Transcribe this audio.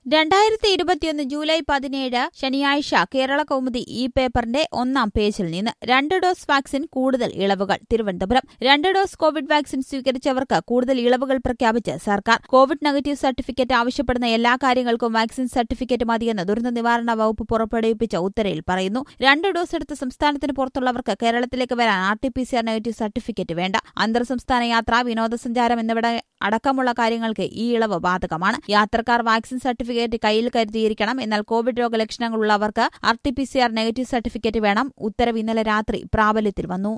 2021 July 17 ശനിയാഴ്ച കേരള കൗമുദി ഈ പേപ്പറിന്റെ ഒന്നാം പേജിൽ നിന്ന് 2 ഡോസ് വാക്സിൻ കൂടുതൽ ഇളവുകൾ. തിരുവനന്തപുരം 2 ഡോസ് കോവിഡ് വാക്സിൻ സ്വീകരിച്ചവർക്ക് കൂടുതൽ ഇളവുകൾ പ്രഖ്യാപിച്ച് സർക്കാർ. കോവിഡ് നെഗറ്റീവ് സർട്ടിഫിക്കറ്റ് ആവശ്യപ്പെടുന്ന എല്ലാ കാര്യങ്ങൾക്കും വാക്സിൻ സർട്ടിഫിക്കറ്റ് മതിയെന്ന് ദുരന്ത നിവാരണ വകുപ്പ് പുറപ്പെടുവിപ്പിച്ച ഉത്തരവിൽ പറയുന്നു. 2 ഡോസ് എടുത്ത് സംസ്ഥാനത്തിന് പുറത്തുള്ളവർക്ക് കേരളത്തിലേക്ക് വരാൻ RT-PCR നെഗറ്റീവ് സർട്ടിഫിക്കറ്റ് വേണ്ട. അന്തർ സംസ്ഥാന യാത്ര, വിനോദസഞ്ചാരം എന്നിവയുടെ അടക്കമുള്ള കാര്യങ്ങൾക്ക് ഈ ഇളവ് ബാധകമാണ്. യാത്രക്കാർ വാക്സിൻ സർട്ടിഫിക്കറ്റ് കയ്യിൽ കരുതിയിരിക്കണം. എന്നാൽ കോവിഡ് രോഗലക്ഷണങ്ങളുള്ളവർക്ക് RT-PCR നെഗറ്റീവ് സർട്ടിഫിക്കറ്റ് വേണം. ഉത്തരവ് ഇന്നലെ രാത്രി പ്രാബല്യത്തിൽ വന്നു.